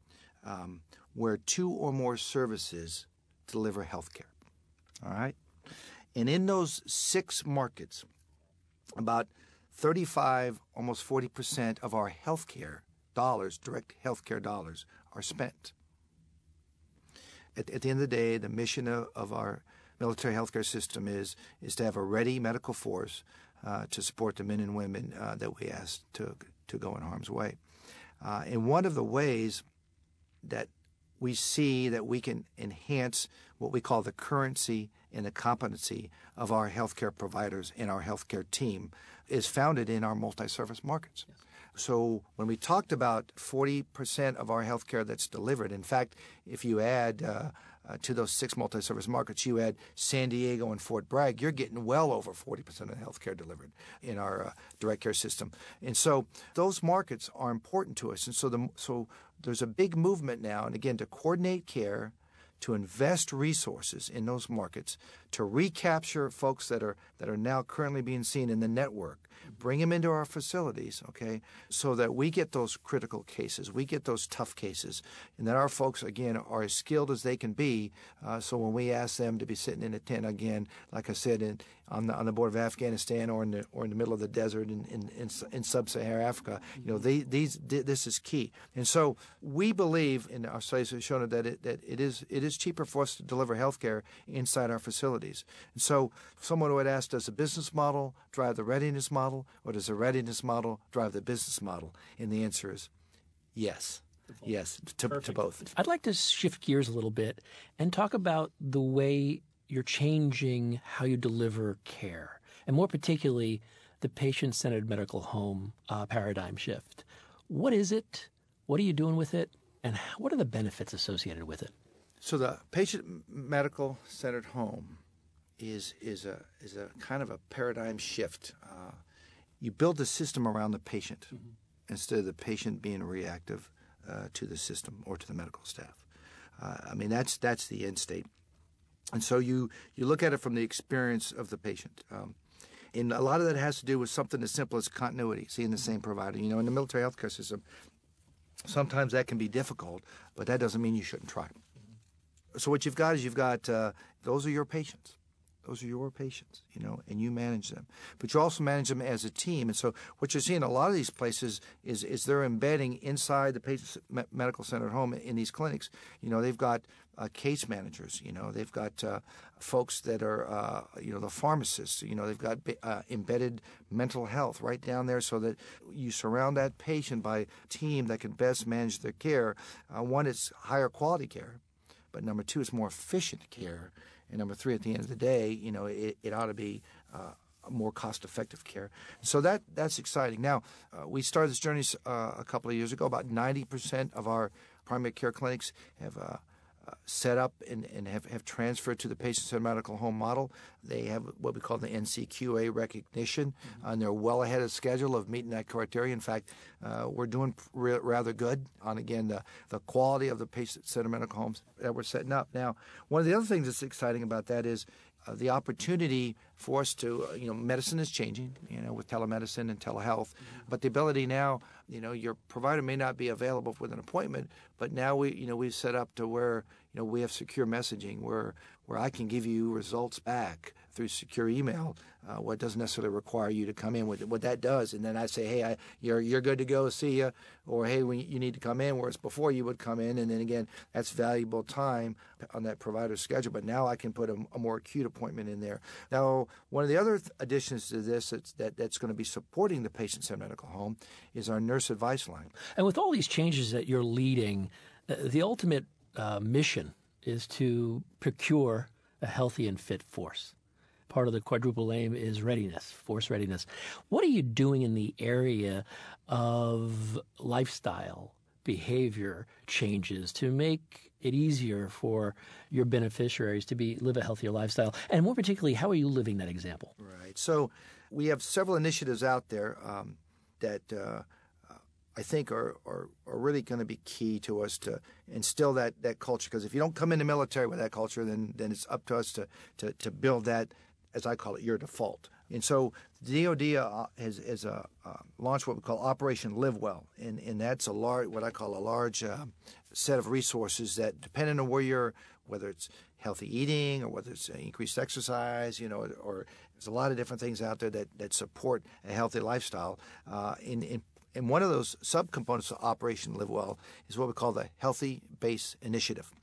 Speaker 4: um, where two or more services deliver health care. All right? And in those six markets, about thirty-five, almost forty percent of our health care dollars, direct health care dollars, are spent. At, at the end of the day, the mission of, of our military healthcare system is is to have a ready medical force uh, to support the men and women uh, that we ask to to go in harm's way. Uh, and one of the ways that we see that we can enhance what we call the currency and the competency of our healthcare providers and our healthcare team is founded in our multi-service markets. Yes. So when we talked about forty percent of our healthcare that's delivered, in fact, if you add uh, uh, to those six multi-service markets, you add San Diego and Fort Bragg, you're getting well over forty percent of the healthcare delivered in our uh, direct care system. And so those markets are important to us. And so the so there's a big movement now, and again, to coordinate care, to invest resources in those markets, to recapture folks that are that are now currently being seen in the network, bring them into our facilities, okay, so that we get those critical cases, we get those tough cases, and that our folks, again, are as skilled as they can be. Uh, so when we ask them to be sitting in a tent, again, like I said, in, on the on the border of Afghanistan or in the or in the middle of the desert in in, in, in sub-Saharan Africa, you know, they, these this is key. And so we believe, and our studies have shown that it that it is it is cheaper for us to deliver health care inside our facilities. And so someone would ask, does the business model drive the readiness model, or does the readiness model drive the business model? And the answer is yes. Yes, to, to both.
Speaker 3: I'd like to shift gears a little bit and talk about the way you're changing how you deliver care, and more particularly, the patient-centered medical home uh, paradigm shift. What is it? What are you doing with it? And what are the benefits associated with it?
Speaker 4: So the patient medical centered home is is a is a kind of a paradigm shift. Uh, you build the system around the patient mm-hmm. instead of the patient being reactive uh, to the system or to the medical staff. Uh, I mean that's that's the end state. And so you you look at it from the experience of the patient. Um, and a lot of that has to do with something as simple as continuity, seeing the same provider. You know, in the military healthcare system, sometimes that can be difficult, but that doesn't mean you shouldn't try. So what you've got is you've got uh, those are your patients. Those are your patients, you know, and you manage them. But you also manage them as a team. And so what you're seeing in a lot of these places is is they're embedding inside the patient medical center at home in these clinics. You know, they've got uh, case managers. You know, they've got uh, folks that are, uh, you know, the pharmacists. You know, they've got uh, embedded mental health right down there so that you surround that patient by a team that can best manage their care. Uh, one, it's higher quality care. But number two, it's more efficient care. And number three, at the end of the day, you know, it, it ought to be uh, more cost-effective care. So that that's exciting. Now, uh, we started this journey uh, a couple of years ago. About ninety percent of our primary care clinics have uh, uh, set up and, and have, have transferred to the patient-centered medical home model. They have what we call the N C Q A recognition, mm-hmm. and they're well ahead of schedule of meeting that criteria. In fact, uh, we're doing re- rather good on, again, the, the quality of the patient-centered medical homes that we're setting up. Now, one of the other things that's exciting about that is Uh, the opportunity for us to, uh, you know, medicine is changing, you know, with telemedicine and telehealth. Mm-hmm. But the ability now, you know, your provider may not be available with an appointment, but now we, you know, we've set up to where, you know, we have secure messaging where where I can give you results back through secure email. Uh, what doesn't necessarily require you to come in with it. What that does, and then I say, hey, I, you're you're good to go, see ya, or hey, when you need to come in, whereas before you would come in, and then again, that's valuable time on that provider's schedule. But now I can put a, a more acute appointment in there. Now, one of the other th- additions to this that's, that that's going to be supporting the patient-centered medical home is our nurse advice line.
Speaker 3: And with all these changes that you're leading, uh, the ultimate uh, mission is to procure a healthy and fit force. Part of the quadruple aim is readiness, force readiness. What are you doing in the area of lifestyle, behavior changes to make it easier for your beneficiaries to be live a healthier lifestyle? And more particularly, how are you living that example?
Speaker 4: Right. So we have several initiatives out there um, that uh, I think are, are, are really going to be key to us to instill that, that culture. Because if you don't come in the military with that culture, then then it's up to us to, to, to build that, as I call it, your default. And so the D O D uh, has, has uh, uh, launched what we call Operation Live Well, and, and that's a large, what I call a large uh, set of resources that, depending on where you're, whether it's healthy eating or whether it's increased exercise, you know, or there's a lot of different things out there that, that support a healthy lifestyle. Uh, in, in And one of those subcomponents of Operation Live Well is what we call the Healthy Base Initiative.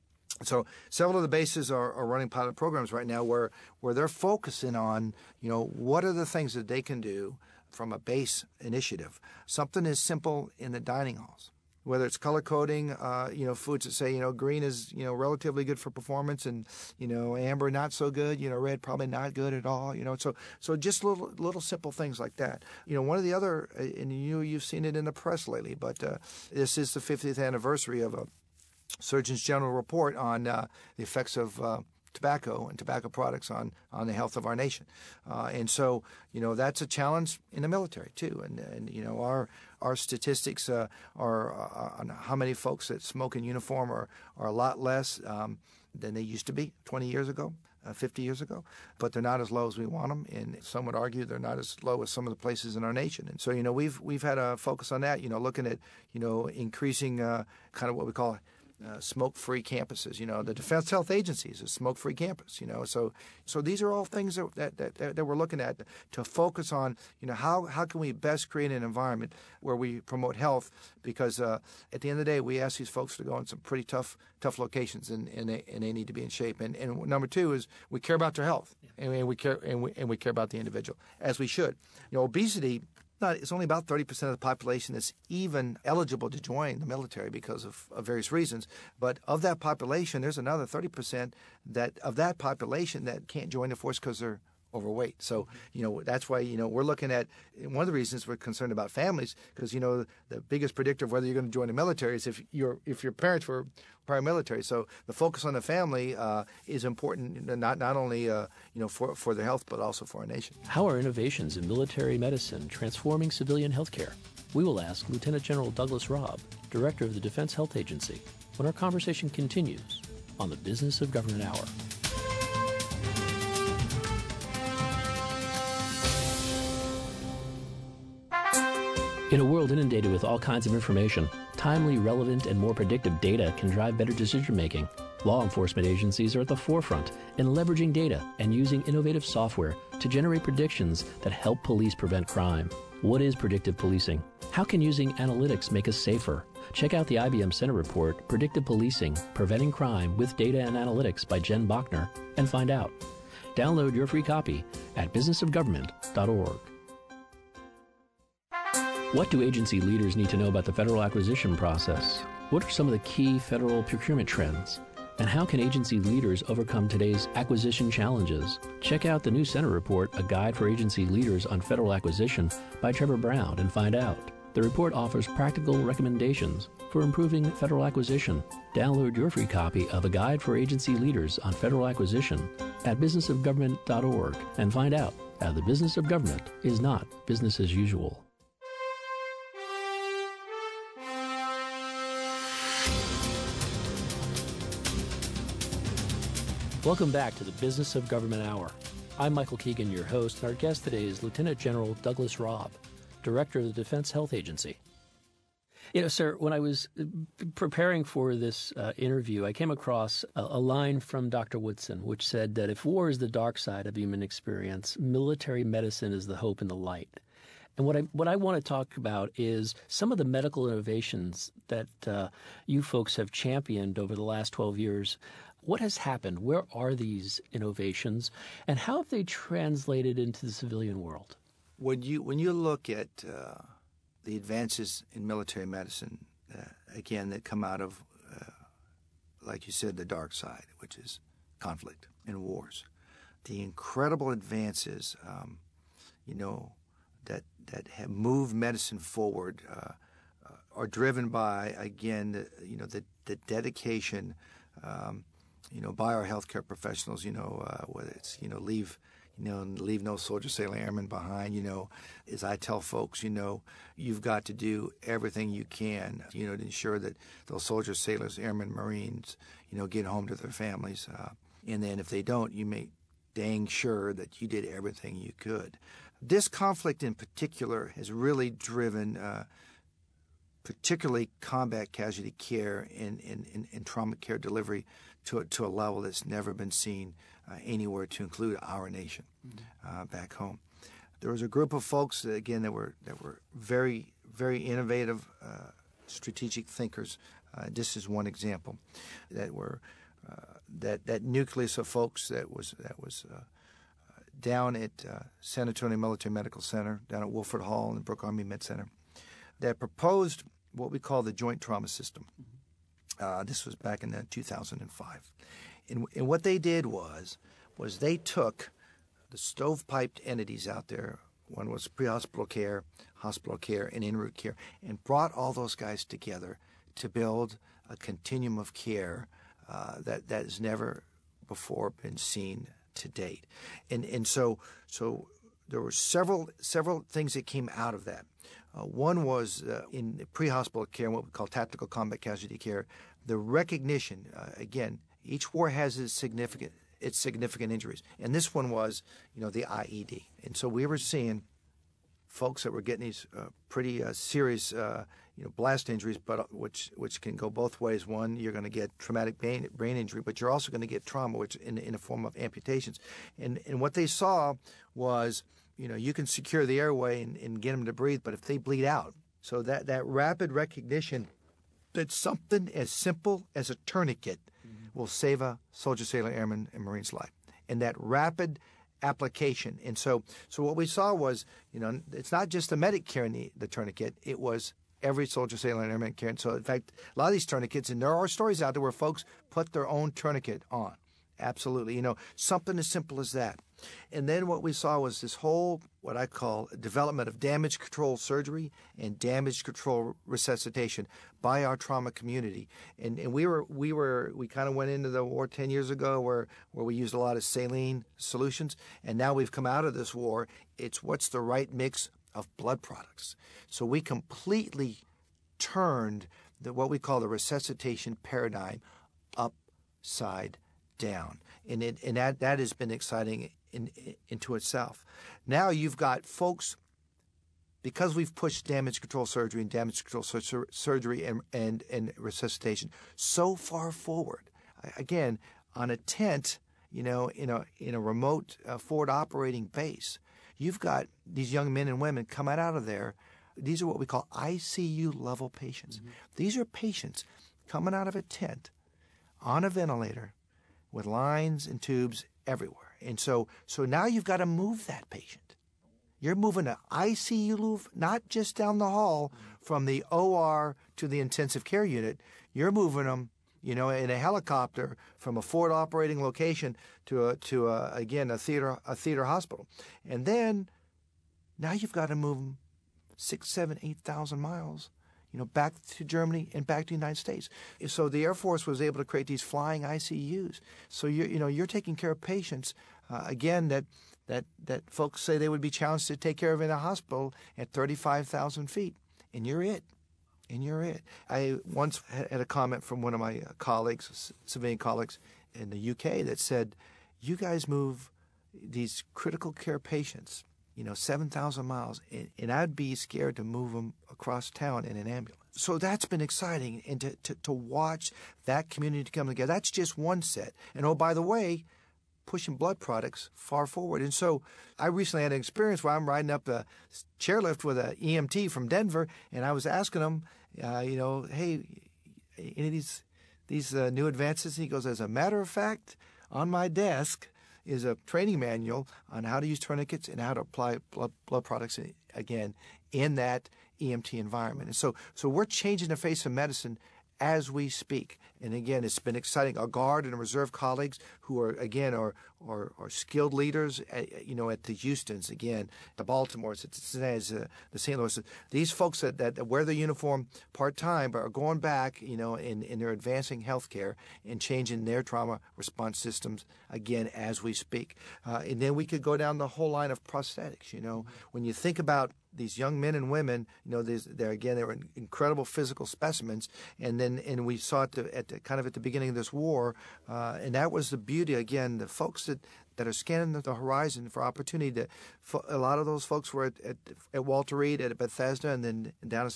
Speaker 4: So several of the bases are, are running pilot programs right now where, where they're focusing on, you know, what are the things that they can do from a base initiative. Something as simple in the dining halls, whether it's color coding, uh, you know, foods that say, you know, green is, you know, relatively good for performance and, you know, amber not so good, you know, red probably not good at all, you know. So so just little little simple things like that. You know, one of the other, and you, you've seen it in the press lately, but uh, this is the fiftieth anniversary of a Surgeon General report on uh, the effects of uh, tobacco and tobacco products on, on the health of our nation. Uh, and so, you know, that's a challenge in the military, too. And, and you know, our our statistics uh, are uh, on how many folks that smoke in uniform are, are a lot less um, than they used to be twenty years ago. Uh, fifty years ago, but they're not as low as we want them, and some would argue they're not as low as some of the places in our nation. And so, you know, we've we've had a focus on that. You know, looking at you know increasing uh, kind of what we call uh, smoke-free campuses. You know, the Defense Health Agency is a smoke-free campus. You know, so so these are all things that that, that that we're looking at to focus on. You know, how how can we best create an environment where we promote health? Because uh, at the end of the day, we ask these folks to go in some pretty tough tough locations, and and they, and they need to be in shape. And and number two is we care about their health, yeah. and we care and we and we care about the individual as we should. You know, obesity. Not, it's only about thirty percent of the population that's even eligible to join the military because of, of various reasons. But of that population, there's another thirty percent that of that population that can't join the force because they're overweight. So, you know, that's why, you know, we're looking at one of the reasons we're concerned about families because, you know, the biggest predictor of whether you're going to join the military is if your if your parents were prior military. So the focus on the family uh, is important, not not only, uh, you know, for, for their health, but also for our nation.
Speaker 3: How are innovations in military medicine transforming civilian healthcare? We will ask Lieutenant General Douglas Robb, Director of the Defense Health Agency, when our conversation continues on the Business of Government Hour. In a world inundated with all kinds of information, timely, relevant, and more predictive data can drive better decision-making. Law enforcement agencies are at the forefront in leveraging data and using innovative software to generate predictions that help police prevent crime. What is predictive policing? How can using analytics make us safer? Check out the I B M Center report, Predictive Policing, Preventing Crime with Data and Analytics by Jen Bachner, and find out. Download your free copy at business of government dot org. What do agency leaders need to know about the federal acquisition process? What are some of the key federal procurement trends? And how can agency leaders overcome today's acquisition challenges? Check out the new Center report, A Guide for Agency Leaders on Federal Acquisition by Trevor Brown, and find out. The report offers practical recommendations for improving federal acquisition. Download your free copy of A Guide for Agency Leaders on Federal Acquisition at business of government dot org and find out how the business of government is not business as usual. Welcome back to the Business of Government Hour. I'm Michael Keegan, your host, and our guest today is Lieutenant General Douglas Robb, Director of the Defense Health Agency. You know, sir, when I was preparing for this uh, interview, I came across a, a line from Doctor Woodson, which said that if war is the dark side of human experience, military medicine is the hope and the light. And what I what I want to talk about is some of the medical innovations that uh, you folks have championed over the last twelve years. What has happened? Where are these innovations, and how have they translated into the civilian world?
Speaker 4: When you when you look at uh, the advances in military medicine, uh, again, that come out of, uh, like you said, the dark side, which is conflict and wars, the incredible advances, um, you know, that that have moved medicine forward uh, uh, are driven by, again, the, you know, the the dedication. Um, You know, by our healthcare professionals, you know, uh, whether it's, you know, leave, you know, leave no soldier, sailor, airman behind, you know, as I tell folks, you know, you've got to do everything you can, you know, to ensure that those soldiers, sailors, airmen, Marines, you know, get home to their families. Uh, and then if they don't, you make dang sure that you did everything you could. This conflict in particular has really driven uh, particularly combat casualty care and, and, and, and trauma care delivery to a, to a level that's never been seen uh, anywhere, to include our nation mm-hmm. uh, back home. There was a group of folks, that, again, that were that were very, very innovative uh, strategic thinkers. Uh, this is one example that were uh, that that nucleus of folks that was that was uh, down at uh, San Antonio Military Medical Center, down at Wilford Hall and Brooke Army Med Center, that proposed what we call the Joint Trauma System. Uh, this was back in uh, two thousand five, and, and what they did was was they took the stovepiped entities out there. One was pre-hospital care, hospital care, and en route care, and brought all those guys together to build a continuum of care uh, that that has never before been seen to date. And and so so there were several several things that came out of that. Uh, one was uh, in pre-hospital care, what we call tactical combat casualty care, the recognition. Uh, again, each war has its significant its significant injuries, and this one was, you know, the I E D. And so we were seeing folks that were getting these uh, pretty uh, serious, uh, you know, blast injuries, but uh, which which can go both ways. One, you're going to get traumatic brain, brain injury, but you're also going to get trauma, which in in a form of amputations. And and what they saw was, you know, you can secure the airway and, and get them to breathe, but if they bleed out, so that that rapid recognition that something as simple as a tourniquet mm-hmm. will save a soldier, sailor, airman, and Marine's life, and that rapid application. And so, so what we saw was, you know, it's not just the medic carrying the, the tourniquet; it was every soldier, sailor, and airman carrying. So, in fact, a lot of these tourniquets, and there are stories out there where folks put their own tourniquet on. Absolutely, you know, something as simple as that. And then what we saw was this whole, what I call, development of damage control surgery and damage control resuscitation by our trauma community. And and we were we were we kind of went into the war ten years ago where where we used a lot of saline solutions, and now we've come out of this war. It's what's the right mix of blood products. So we completely turned the, what we call the resuscitation paradigm upside down, and it, and that that has been exciting in, in, into itself. Now you've got folks, because we've pushed damage control surgery and damage control sur- surgery and, and and resuscitation so far forward. Again, on a tent, you know, in a in a remote uh, forward operating base, you've got these young men and women coming out of there. These are what we call I C U level patients. Mm-hmm. These are patients coming out of a tent on a ventilator, with lines and tubes everywhere. And so so now you've got to move that patient. You're moving an I C U move, not just down the hall from the O R to the intensive care unit. You're moving them, you know, in a helicopter from a forward operating location to a, to a, again a theater a theater hospital. And then now you've got to move them six, seven, eight thousand miles, you know, back to Germany and back to the United States. So the Air Force was able to create these flying I C Us. So you you know you're taking care of patients uh, again that that that folks say they would be challenged to take care of in a hospital at thirty-five thousand feet, and you're it, and you're it. I once had a comment from one of my colleagues, civilian colleagues in the U K, that said, "You guys move these critical care patients, you know, seven thousand miles, and, and I'd be scared to move them across town in an ambulance." So that's been exciting, and to, to, to watch that community come together. That's just one set. And oh, by the way, pushing blood products far forward. And so I recently had an experience where I'm riding up a chairlift with an E M T from Denver, and I was asking him, uh, you know, hey, any of these, these uh, new advances? And he goes, as a matter of fact, on my desk is a training manual on how to use tourniquets and how to apply blood, blood products, again, in that E M T environment. And so so we're changing the face of medicine as we speak. And again, it's been exciting. Our Guard and Reserve colleagues who are, again, are, are, are skilled leaders, at, you know, at the Houstons, again, the Baltimores, the Cincinnati's, uh, the Saint Louis. These folks that, that wear the uniform part-time but are going back, you know, and, and they're advancing healthcare and changing their trauma response systems, again, as we speak. Uh, and then we could go down the whole line of prosthetics, you know. When you think about these young men and women, you know, they're again, they were incredible physical specimens, and then and we saw it to, at the, kind of at the beginning of this war, uh, and that was the beauty. Again, the folks that, that are scanning the horizon for opportunity. To, a lot of those folks were at, at, at Walter Reed, at Bethesda, and then down